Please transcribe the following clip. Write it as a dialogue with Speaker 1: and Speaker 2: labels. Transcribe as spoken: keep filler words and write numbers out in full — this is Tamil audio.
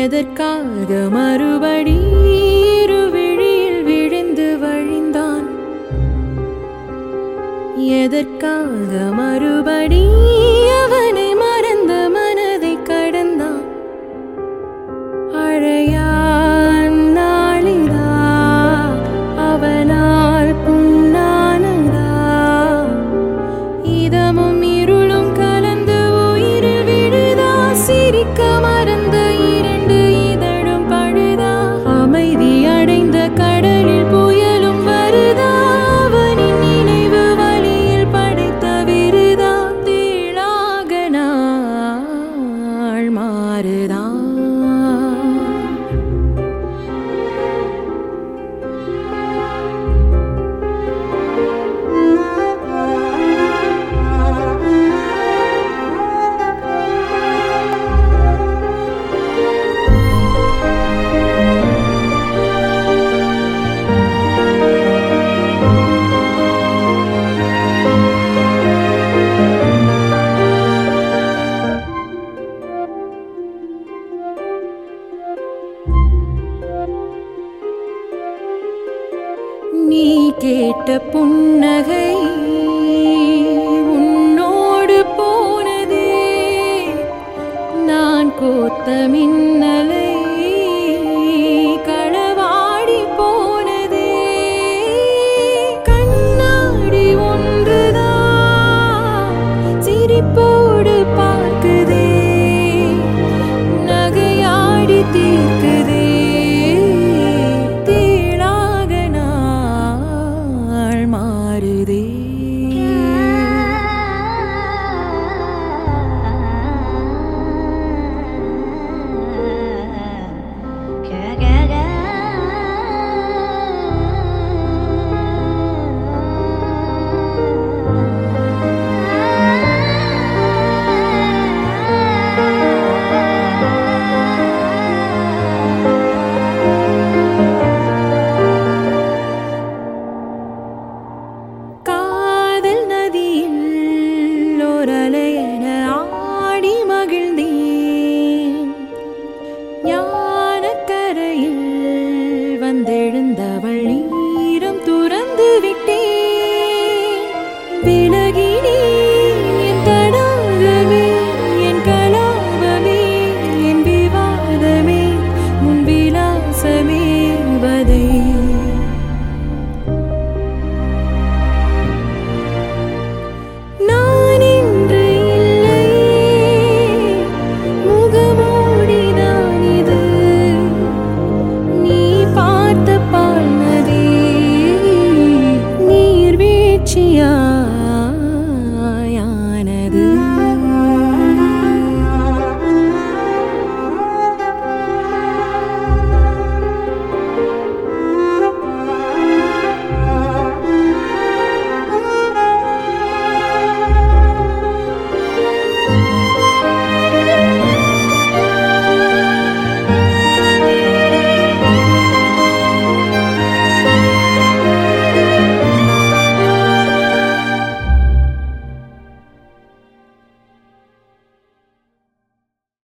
Speaker 1: எதற்காக மறுபடி இருவிழியில் விழுந்து வழிந்தான்? எதற்காக மறுபடி அவனை மறந்த மனதை கடந்தான்? அழையான் நாளிதா அவனால் புண்ணானதா? இதமும் இருளும் கலந்து உயிரில் விழுதா? சிரிக்க மறந்த இரண்டு இதழும் பழுதா? அமைதி அடைந்த கடலில் புயலும் வருதா? அவனின் நினைவு வழியில் படைத்த விருதா? தீளாக நாள் மாறுதா? நீ கேட்ட புன்னகை உன்னோடு போனதே, நான் கோத்த மின்னலை களவாடி போனதே. கண்ணாடி ஒன்றுதான் சிரிப்போ